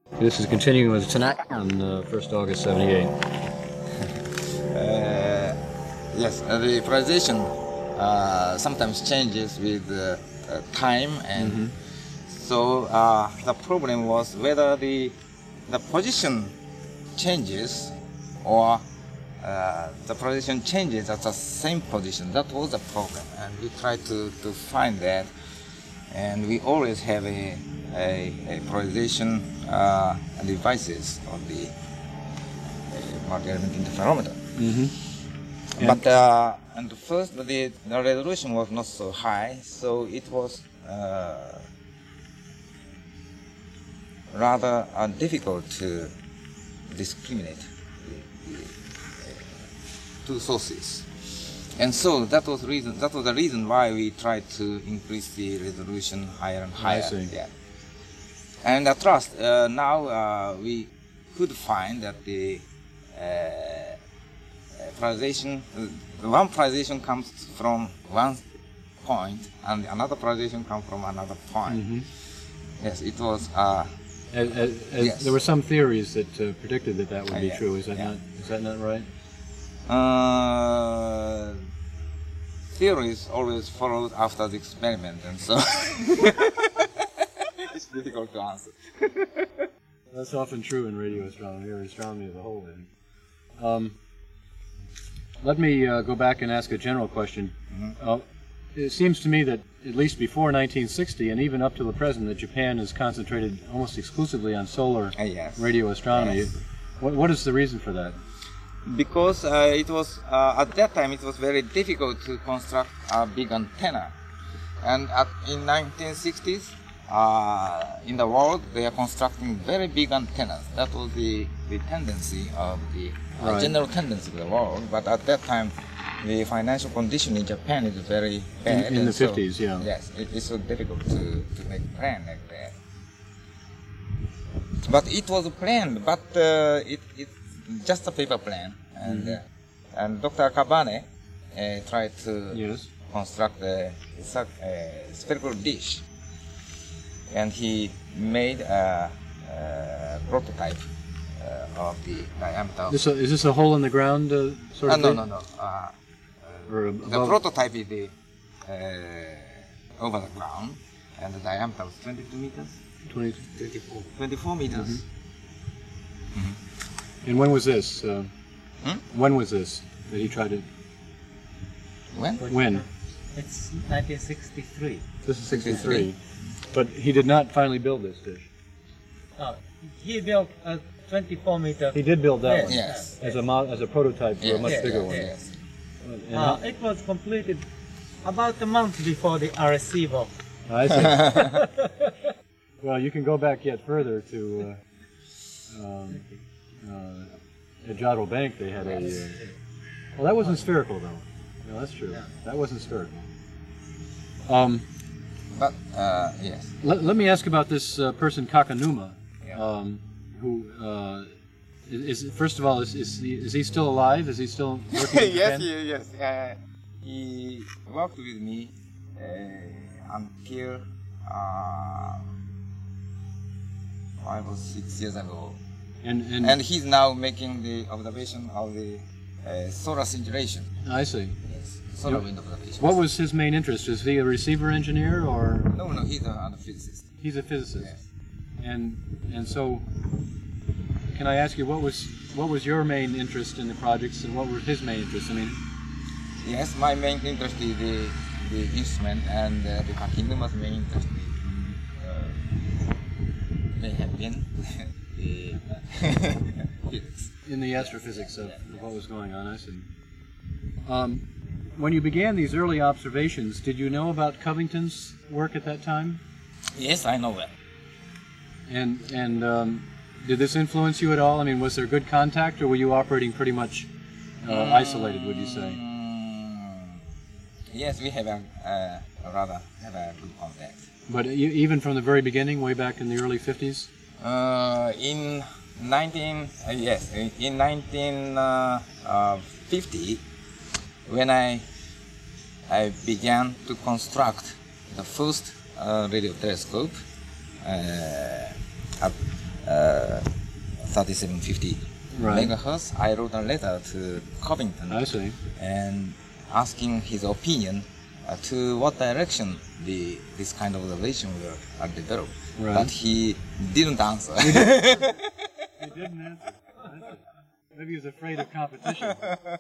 This is continuing with Tanaka on 1st August 78. Yes, the polarization sometimes changes with time, and so the problem was whether the position changes or the position changes at the same position. That was the problem, and we tried to find that, and we always have a polarization devices on the multi-element interferometer. But and first, the resolution was not so high, so it was rather difficult to discriminate the two sources. And so that was the reason why we tried to increase the resolution higher and higher. I see. Yeah. And at last, now we could find that the polarization, one polarization comes from one point, and another polarization comes from another point. Yes, it was. Yes. There were some theories that predicted that would be yes, true. Is that not right? Theories always followed after the experiment, and so it's difficult to answer. That's often true in radio astronomy, or astronomy as a whole. Let me go back and ask a general question. It seems to me that at least before 1960, and even up to the present, that Japan is concentrated almost exclusively on solar Yes. radio astronomy. Yes. What is the reason for that? Because it was at that time it was very difficult to construct a big antenna, and in 1960s in the world they are constructing very big antennas. That was the tendency of the general tendency of the world. But at that time, the financial condition in Japan is very bad. In the 50s, yeah. Yes, it's so difficult to make a plan like that. But it was planned, but it's just a paper plan. And Dr. Kabane tried to construct a spherical dish, and he made a prototype of the diameter. Is this a hole in the ground sort of thing? No. The prototype is over the ground, and the diameter was 22 meters. 24 meters. And when was this? When was this that he tried to? When? It's 1963. This is 63. But he did not finally build this dish. He built a 24-meter. He did build that one. Yes. As a prototype for a much bigger one. Yes. It was completed about a month before the receiver. I see. Well, you can go back yet further to at Jodrell Bank. They had a. Well, that wasn't spherical though. No, that's true. That wasn't spherical. But yes. Let me ask about this person Kakanuma, who is first of all is he still alive? Is he still working in Japan? Yes. He worked with me until 5 or 6 years ago, and he's now making the observation of the solar scintillation. I see. Yes, solar wind observation. What was his main interest? Is he a receiver engineer or? No, he's a physicist. He's a physicist. Yes. And so, can I ask you what was your main interest in the projects, and what were his main interests? I mean. Yes, my main interest is the instrument, and the Kakinuma's main interest may have been the physics. In the astrophysics of what was going on, I see. When you began these early observations, did you know about Covington's work at that time? Yes, I know that. And did this influence you at all? I mean, was there good contact, or were you operating pretty much isolated, would you say? Yes, we have a good contact. But even from the very beginning, way back in the early 50s? In 1950, when I began to construct the first radio telescope at 3750 Right. megahertz, I wrote a letter to Covington I see. and asking his opinion to what direction this kind of observation will develop. Right. But he didn't answer. He didn't answer. Maybe he was afraid of competition.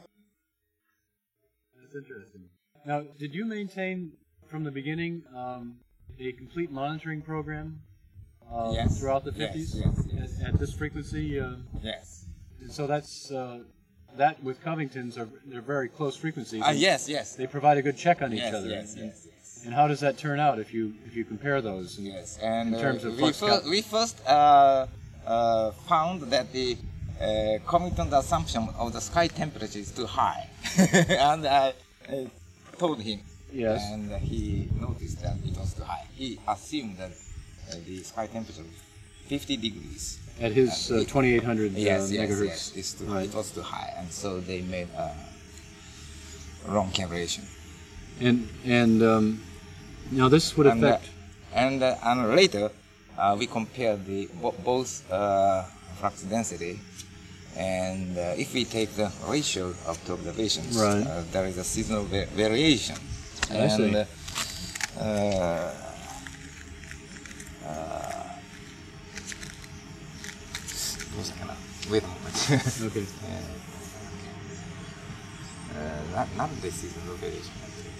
That's interesting. Now, did you maintain from the beginning a complete monitoring program Yes. throughout the Yes, 50s yes. at this frequency? Yes. And so that's that with Covington's they're very close frequencies. Yes, yes. They provide a good check on each Yes, other. yes, yes, yes. And how does that turn out if you compare those? Yes, and In terms of we, flux count. we first found that the Covington's assumption of the sky temperature is too high, and I told him, Yes. and he noticed that it was too high. He assumed that the sky temperature was 50 degrees. At his 2800 Yes, megahertz. yes, it's too, Right. it was too high, and so they made a wrong calculation. And now this would And, affect. and later, we compared the both flux density, and if we take the ratio of the observations, Right. There is a seasonal variation. I see. Wait a moment. Okay. Not the seasonal variation.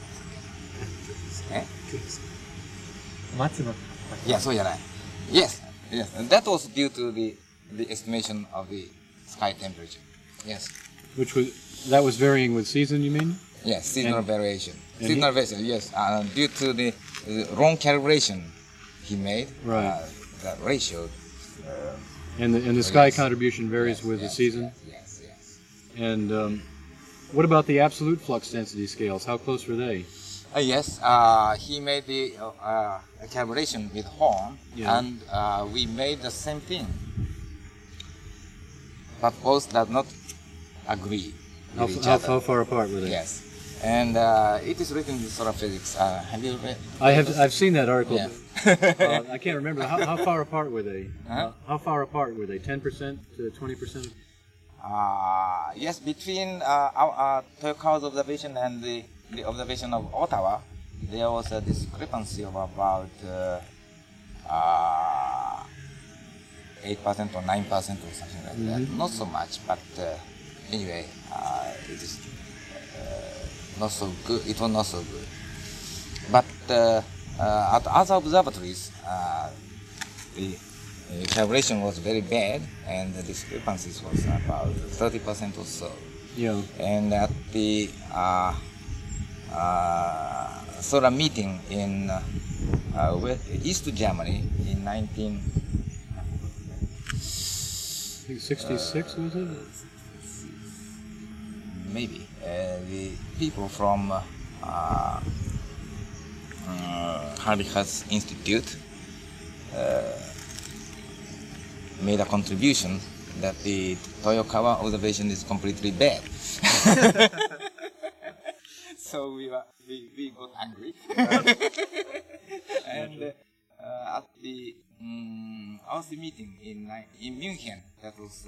Eh? Maximum. Yeah, so yeah, yes, yes, and that was due to the estimation of the sky temperature. Yes, Which was varying with season, you mean? yes, seasonal And- variation. and Seasonal variation, yes, due to the wrong calculation he made. Right. The ratio. And the sky Yes. contribution varies Yes, with yes, the season. Yes, yes. And what about the absolute flux density scales? How close were they? Yes, he made the calculation with Horn, Yeah. and we made the same thing. But both does not agree with each other. How far apart were they? Yes, and it is written in Solar Physics. Have you read? I've seen that article. Yeah. I can't remember. How far apart were they? Huh? How far apart were they? 10% to 20%? Yes, between our Toyokawa's observation and the observation of Ottawa, there was a discrepancy of about 8% or 9% or something like that. Not so much, but anyway, it is not so good. It was not so good. But at other observatories, the calculation was very bad, and the discrepancies was about 30% or so. Yeah. And at the solar meeting in East Germany in I think 66 was it? maybe the people from Halifax Institute made a contribution that the Toyokawa observation is completely bad. So we got angry. And at the OSI meeting in München, that was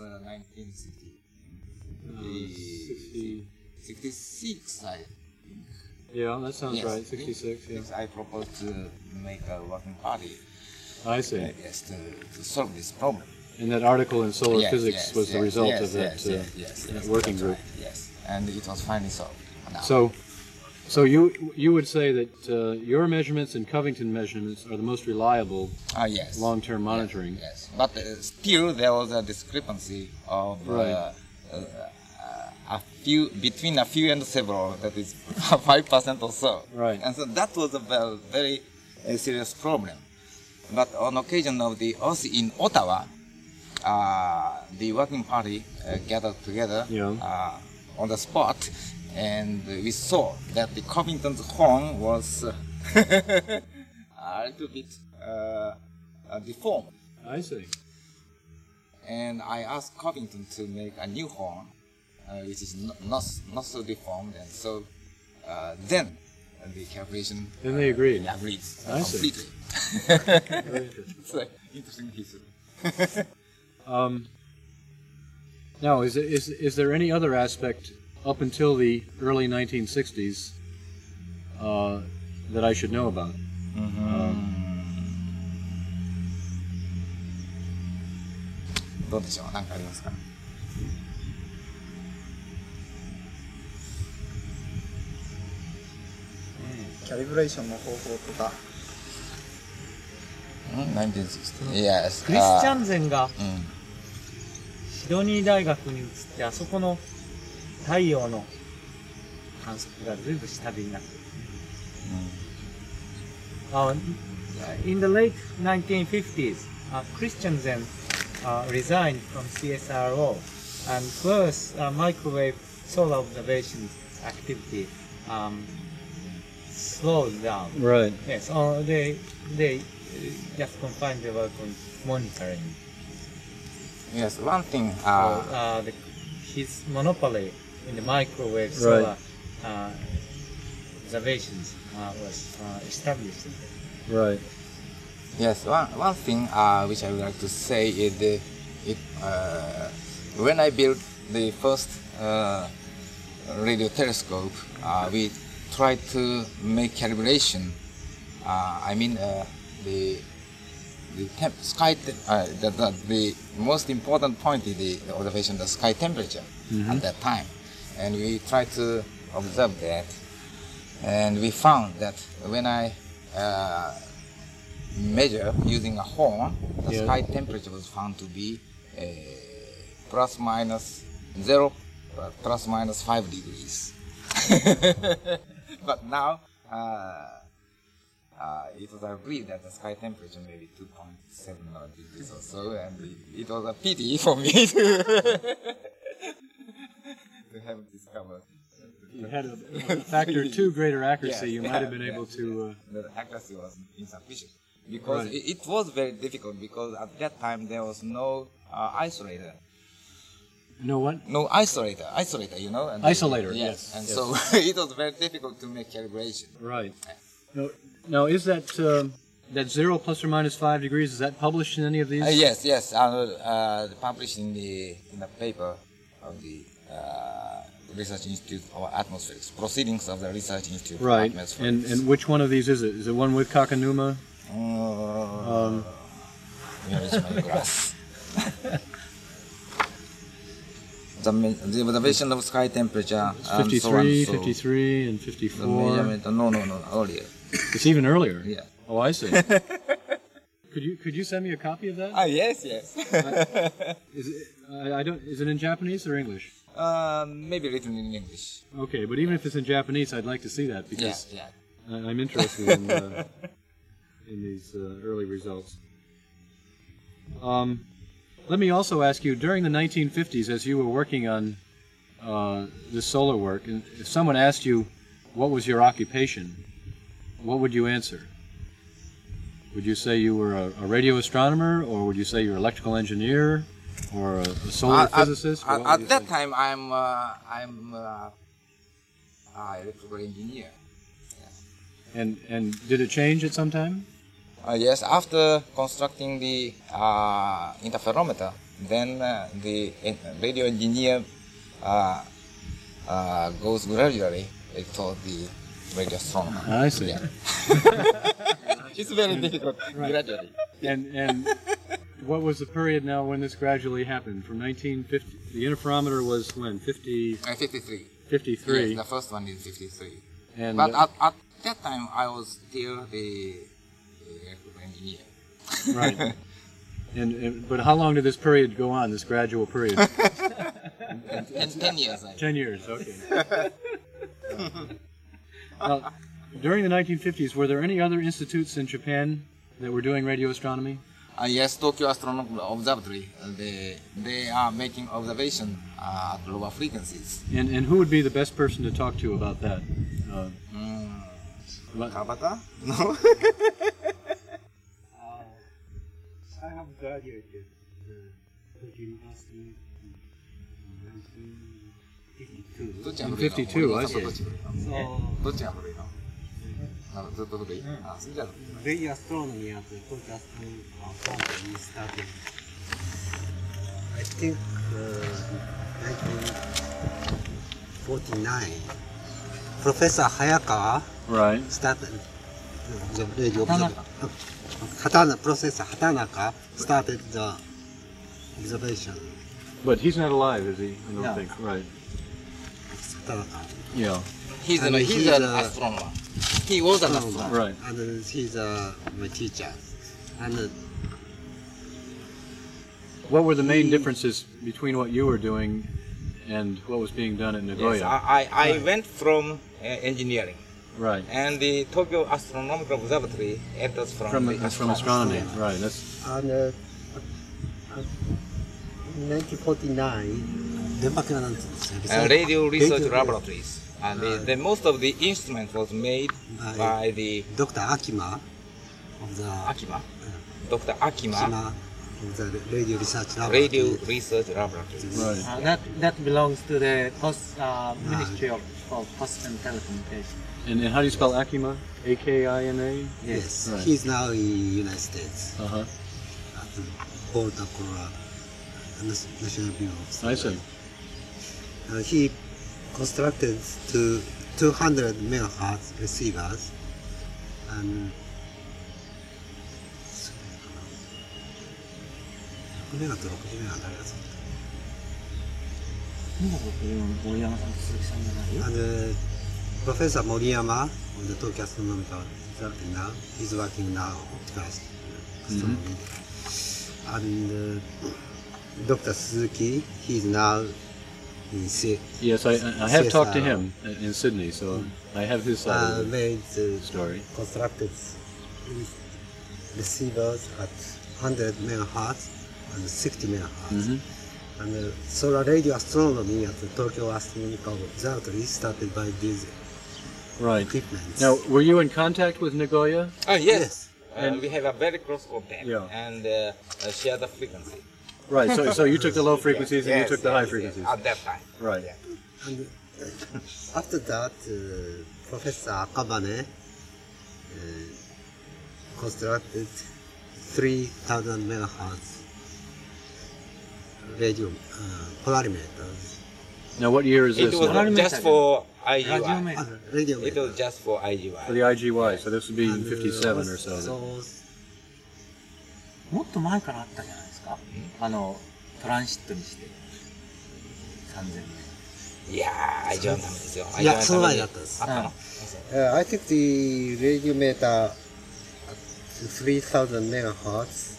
1966, I think. Yeah, that sounds Yes, right. 66. Yeah. I proposed to make a working party. I see. Yes, to solve this problem. And that article in Solar Yes, Physics yes, was the yes, result yes, of that, yes, that working that's group. right, yes, and it was finally solved. Now. So you would say that your measurements and Covington measurements are the most reliable Yes. long-term monitoring. Yes, but still there was a discrepancy of Right. between a few and several. That is 5% or so. Right. And so that was a very serious problem. But on occasion of the OSI in Ottawa, the working party gathered together Yeah. on the spot, and we saw that the Covington's horn was a little bit deformed. I see. And I asked Covington to make a new horn, which is not so deformed, and so then the calculation. Then they agreed. Agreed I see. completely. Very interesting. It's an interesting history. Now, is there any other aspect up until the early 1960s that I should know about? どうでしょう、何かありますか？ キャリブレーションの方法とか。 1960. Yes. クリスチャンゼンが mm. シドニー大学に移って、あそこの太陽の観測が随分下火になってる。In the late 1950s, Christiansen resigned from CSRO, and first microwave solar observation activity slowed down. Right. Yes, they just confined their work on monitoring. Yes, one thing. His monopoly in the microwave solar observations was established. Right. Yes, one thing which I would like to say is when I built the first radio telescope, we tried to make calibration. I mean, the most important point is the observation of the sky temperature at that time, and we tried to observe that, and we found that when I measure using a horn, the sky temperature was found to be plus minus 5 degrees. But now it was agreed that the sky temperature may be 2.7 degrees or so, and it was a pity for me to have discovered. You had a factor 2 greater accuracy. Yes, you might have been able to. The accuracy was insufficient because it was very difficult because at that time there was no isolator. No what? No isolator, you know. And Isolator, yes. And yes. so it was very difficult to make calibration. Right. Now is that that 0 plus or minus 5 degrees? Is that published in any of these? Yes. Published in the paper of the Research Institute of Atmospherics, Proceedings of the Research Institute of Right. Atmospherics. And which one of these is it? Is it one with Kakanuma? Where is my glass? The observation of sky temperature. 53, so on, 53, and 54. No, earlier. It's even earlier. Yeah. Oh, I see. Could you send me a copy of that? Yes. Is it in Japanese or English? Maybe written in English. Okay, but even if it's in Japanese, I'd like to see that because Yeah. I'm interested in these early results. Let me also ask you, during the 1950s, as you were working on this solar work, and if someone asked you what was your occupation, what would you answer? Would you say you were a radio astronomer, or would you say you're an electrical engineer, or a solar physicist? At that time, I'm electrical engineer. Yeah. And did it change at some time? Yes, after constructing the interferometer, then the radio engineer goes gradually toward the radio astronomer. I see. Yeah. It's very difficult gradually. And what was the period now when this gradually happened? From 1950, the interferometer was when? 53. 53. Yes, the first one is 53. And, but at that time, I was still the electrical engineer. Right. But how long did this period go on, this gradual period? And 10 years. 10 years, okay. Now, during the 1950s, were there any other institutes in Japan that were doing radio astronomy? Yes, Tokyo Astronomical Observatory. They are making observation at lower frequencies. And who would be the best person to talk to about that? Kabata? No? I have graduated Tokyo University in 1952. In 52, I see. どっちが古いの？ずっと古い？あ、それじゃあ。 Radio astronomy at the Tokyo Astronomical Observatory started, I think, 1949, Professor Hayakawa Right. started the radio Hatanaka. Professor Hatanaka started the observation. But he's not alive, is he? I don't No. think. Right. Hatanaka. Yeah. He's And an he's an a- astronomer. He was an astronomer. Right. And he's my teacher. And What were the main differences between what you were doing and what was being done at Nagoya? Yes, I went from engineering, Right. and the Tokyo Astronomical Observatory enters from From the astronomy. Right. That's 1949電波系なんて言うんですか radio research Radio- laboratories. And the most of the instrument was made by the Dr. Akima of the Akima, Dr. Akima Akima of the Radio Research Radio Laboratory. Research Laboratories. right. That belongs to the Ministry of Post and Telecommunication. And how do you spell Akima? A-K-I-M-A? Yes, Right. he's now in United States Uh-huh. at the Boulder, Colorado, National Bureau of I see. He constructed 200 megahertz receivers and 100メガと60メガ誰が作っ森山さんと鈴木さんじゃないよ。 た And Professor Moriyama of the Tokyo Astronomical Observatory now, he's working now optical astronomy. And Dr. Suzuki, he's now in Yes, I have talked to CSIRO. him in Sydney, so I have his side of the made story. constructed receivers at 100 megahertz and 60 megahertz. Mhm. And solar radio astronomy at the Tokyo Astronomical Observatory started by these Right. equipment. Now, were you in contact with Nagoya? Yes. And- We have a very close contact Yeah. and share the frequency. Right. So you took the low frequencies and you Yes, took the high yes, frequencies. yes, at that time. Right. Yeah. And after that, Professor Akabane constructed 3,000 megahertz radio polarimeters. Now, what year is It this was now? just for ラジオ IGY. メーター。 Radio It was just for IGY. For the IGY, so this would be And, 57 or so. So もっと前からあったじゃないですか。トランシットにして。3000年。 いやー、IGY のためですよ。 いや IGY のためにその前だったんですあったの I took the radio meter at 3,000 megahertz.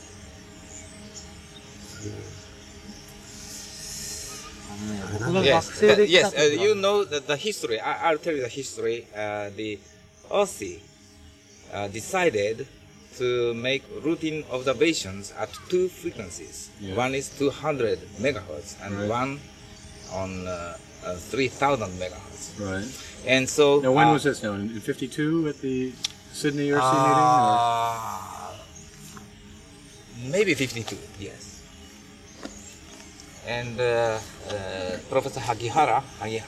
僕が Yes, 学生で来た yes. 時 You は know the history. I'll tell you the history. The OSI decided to make routine observations at two frequencies. Yeah. One is 200 megahertz and Right. one on 3,000 megahertz. Right. And so. Now, when was this now? In 52 at the Sydney ERC meeting? Maybe 52, yes. And Professor Hagihara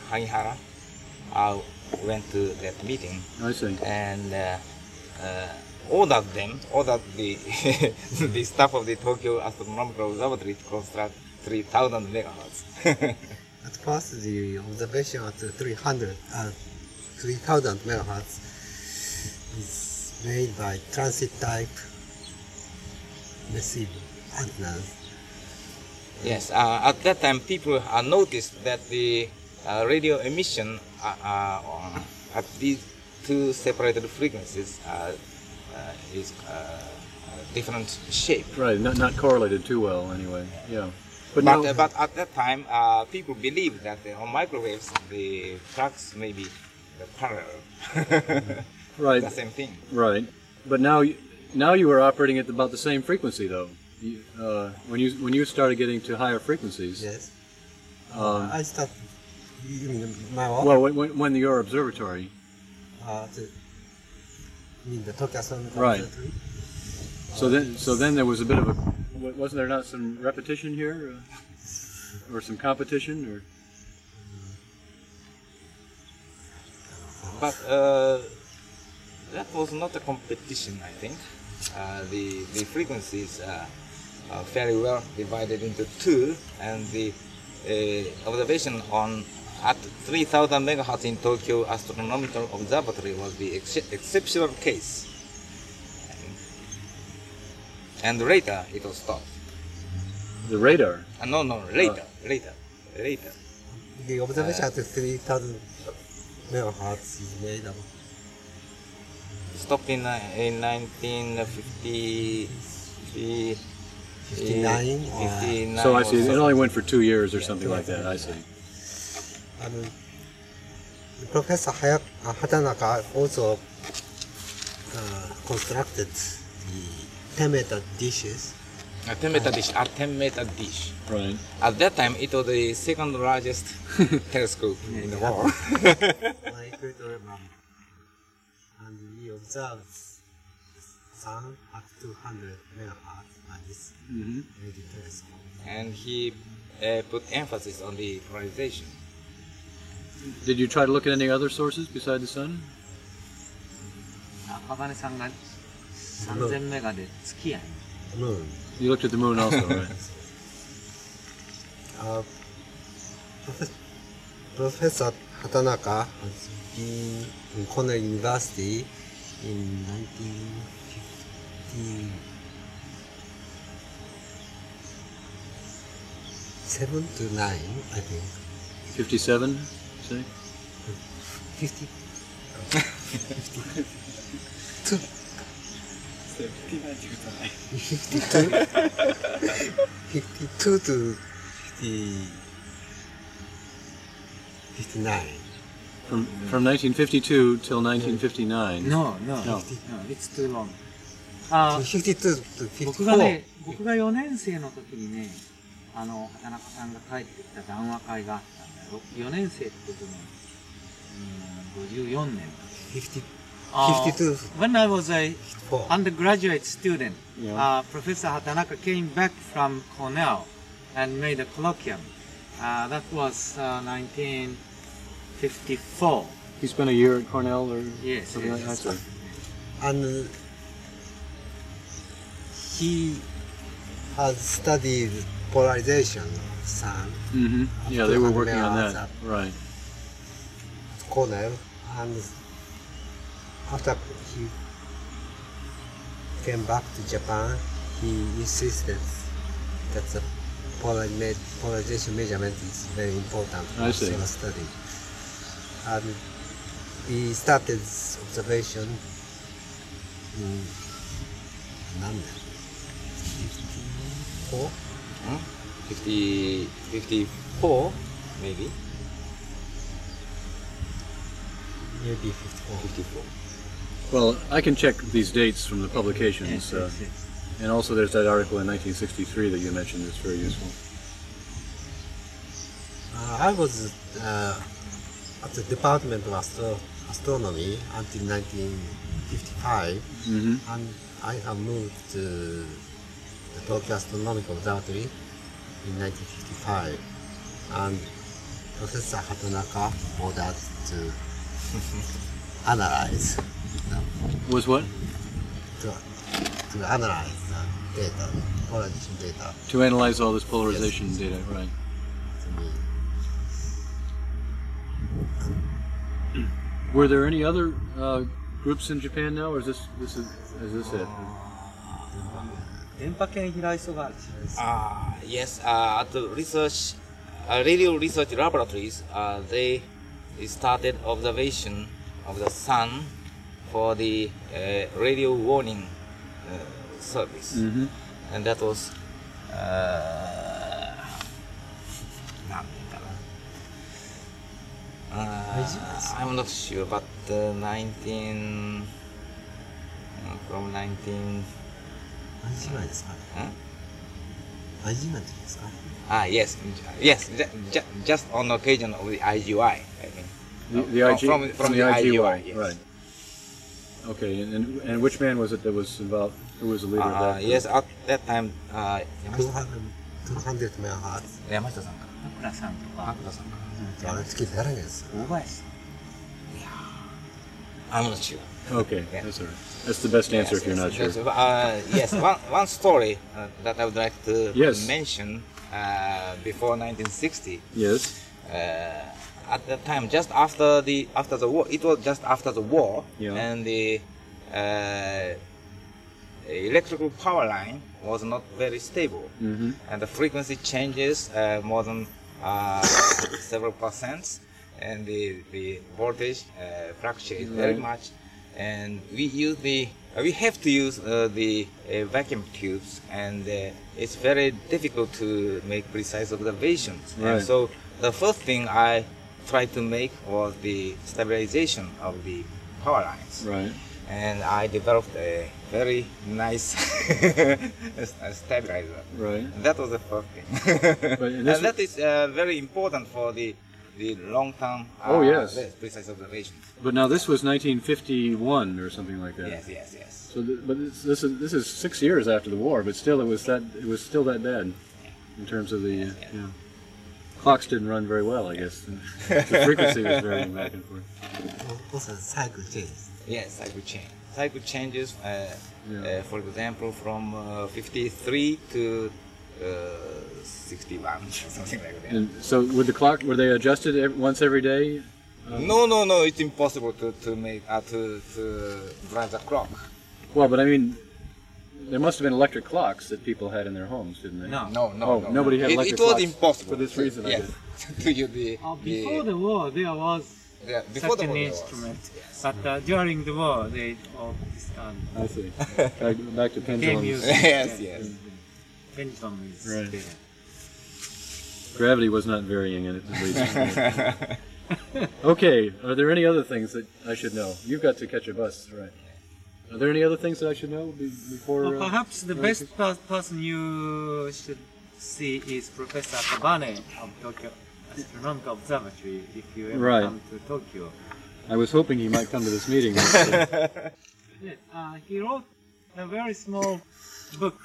went to that meeting Or? I see. and ordered the the staff of the Tokyo Astronomical Observatory to construct 3,000 megahertz. At first, the observation at 300, 3,000 megahertz is made by transit type receiver antennas. Yes, at that time, people noticed that the radio emission at these two separated frequencies is different shape. Right. Not correlated too well, anyway. Yeah. But, But, now, but at that time, people believed that on microwaves, the tracks may be parallel. right. The same thing. Right. But now you were operating at about the same frequency, though. When you started getting to higher frequencies. Yes. Um, I started. You mean my work? well, when your observatory. You mean the Tokyo Astronomical Right. Observatory? So then there was a bit of a. Wasn't there not some repetition here, or some competition, or? But that was not a competition, I think. The frequencies are fairly well divided into two, and the observation on at 3000 megahertz in Tokyo Astronomical Observatory was the exceptional case. And later it was stopped. The radar. No, later. The observation at 3000 megahertz is made up. Stopped in 1950. 59 or 59 So I or see. It something. only went for 2 years or something like that. I see. Professor Hatanaka also constructed the 10-meter dishes. A 10-meter dish. Right. At that time, it was the second largest telescope in the world. My equatorial map. And we observed the sun at 200 megahertz by this radio telescope. And he put emphasis on the polarization. Did you try to look at any other sources beside the sun? 赤羽さんが3000メガで月やね。 Moon. You looked at the moon also, right? Professor Hatanaka has been in Cornell University in 1957 to 9, I think. 57, say? 50. 52 to 59. From 1952 till 1959. No, it's too long. 52 to 僕がね 54. 僕が4年生の時にね、畑中さんが帰ってきた談話会があったんだよ。4年生ってことね、54年。 52. When I was a 4. undergraduate student, Yeah. Professor Hatanaka came back from Cornell and made a colloquium. That was 1954. He spent a year at Cornell or Yes, something like yes. that? And he has studied polarization of sun Mm-hmm. Yeah, they were working on that. at Right. Cornell, and after he came back to Japan, he insisted that the polarization measurement is very important I for see. solar study. And we started observation in 54? 54, maybe. Maybe 54. 54. Well, I can check these dates from the publications. Yes. And also there's that article in 1963 that you mentioned that's very useful. I was at the Department of Astronomy until 1955, Mm-hmm. and I have moved to the Tokyo Astronomical Observatory in 1955, and Professor Hatanaka ordered to analyze Was what? to analyze the data, polarization data To analyze all this polarization data, right. to me. Were there any other groups in Japan now, or is this it? 電波圏飛来素がある。 Yes, at the research, radio research laboratories, they started observation of the sun for the radio warning service. Mm-hmm. And that was, I'm not sure, but from 19, 何時前ですかね huh? 何時前の時ですか Yes, just on occasion of the IGY, I think. The IG, From the the IGY, IGY, yes. right. Okay, and which man was it that was involved? Who was the leader of that? group? Yes, at that time, 200 megahertz 山下さんか桜さんとか、 なさんかあれつけてやらないですよ大林さん。 I'm not sure. Okay, Yeah. that's all right. That's the best answer if you're not sure. Yes, one story that I would like to Yes. mention. before 1960. Yes. At the time, just after the war, it was just after the war, Yeah. and the electrical power line was not very stable, and the frequency changes more than several percents, and the voltage fluctuates very much, and we have to use the vacuum tubes, and it's very difficult to make precise observations. Right. And so the first thing I tried to make was the stabilization of the power lines. Right. And I developed a very nice stabilizer. Right. That was the first thing. and this and that is very important for the long-term Oh, yes. precise observation. But now this was 1951 or something like that. Yes, yes, yes. So, but this is 6 years after the war, but still it was still that bad in terms of the clocks didn't run very well, I guess. The frequency was varying back and forth. Also, cycle changes. Yes, cycle change. Cycle changes, for example, from 53 to 61, something like that. And so with the clock, were they adjusted once every day? No, it's impossible to make to drive the clock. Well, but I mean, there must have been electric clocks that people had in their homes, didn't they? No. No, Oh, nobody had electric It was clocks impossible for this reason, I Yes. guess. To use the Before the war, there was before such the an war there was. instrument, but during the war, they all discarded. I see. Back to Game pendulums. used. Yes. Pendulum is Right. there. Gravity was not varying in it, at least. Okay, are there any other things that I should know? You've got to catch a bus, right? Are there any other things that I should know before? Well, perhaps the best person you should see is Professor Akabane of Tokyo Astronomical Observatory if you ever Right. come to Tokyo. I was hoping he might come to this meeting. Yes, he wrote a very small book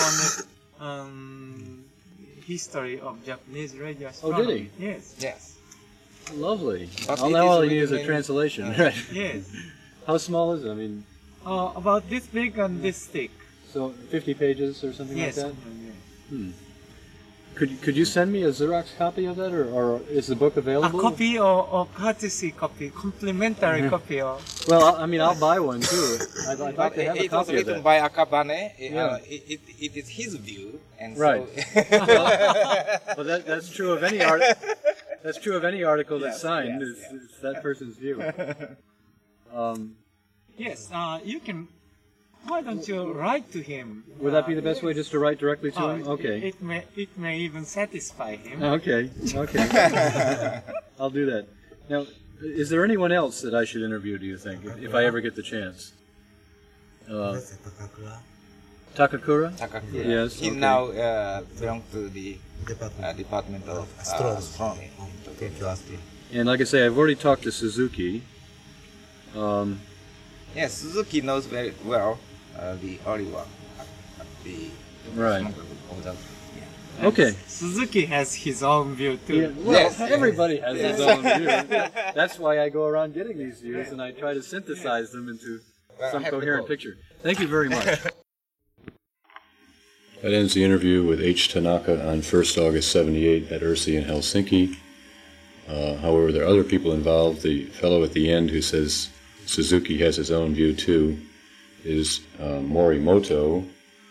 on history of Japanese radio Oh, astronomy. did Yes, Yes. Lovely. But Well, it now is all I written need is a in- translation. Right. yes. How small is it? I mean, About this big and this thick. so 50 pages or something Yes. like that? Could you send me a Xerox copy of that, or is the book A available? copy or courtesy copy, complimentary copy or Well, I mean, I'll buy one too. I'd like But to have a it was copy of written that. by Akabane. Yeah. It is his view, and Right. so Well, that's true of any art. That's true of any article that's signed. It's that person's view. yes, you can. Why don't you write to him? Would that be the best way, just to write directly to him? Okay. It may even satisfy him. Okay. Okay. I'll do that. Now, is there anyone else that I should interview? Do you think, if I ever get the chance? Professor Takakura, Takakura? Takakura. Yes, He okay. now belongs to the Department Department of Astronomy. Astronomy. Tokyo Astronomy. And like I say, I've already talked to Suzuki. Yes, Suzuki knows very well the early work at the Right. Yeah. Okay. Suzuki has his own view too. Yeah, well, Yes. everybody has his own view. That's why I go around getting these views, and I try to synthesize them into some I have to coherent go. picture. Thank you very much. That ends the interview with H. Tanaka on 1st August 78 at URSI in Helsinki. However, there are other people involved. The fellow at the end who says Suzuki has his own view too is Morimoto,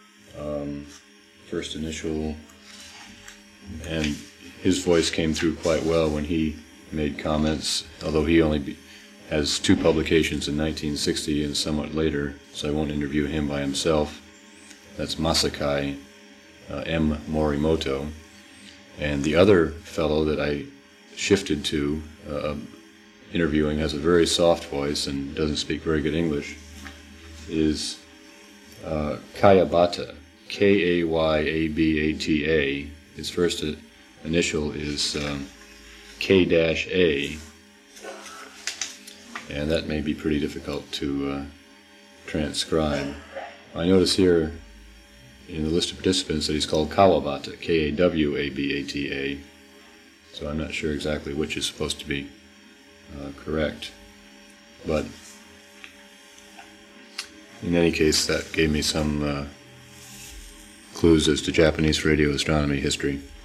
first initial, and his voice came through quite well when he made comments, although he only has 2 publications in 1960 and somewhat later, so I won't interview him by himself. That's Masakai M. Morimoto. And the other fellow that I shifted to interviewing, has a very soft voice and doesn't speak very good English, is Kayabata, K-A-Y-A-B-A-T-A. His first initial is K-A, and that may be pretty difficult to transcribe. I notice here in the list of participants that he's called Kawabata, K-A-W-A-B-A-T-A, so I'm not sure exactly which is supposed to be correct, but in any case, that gave me some clues as to Japanese radio astronomy history.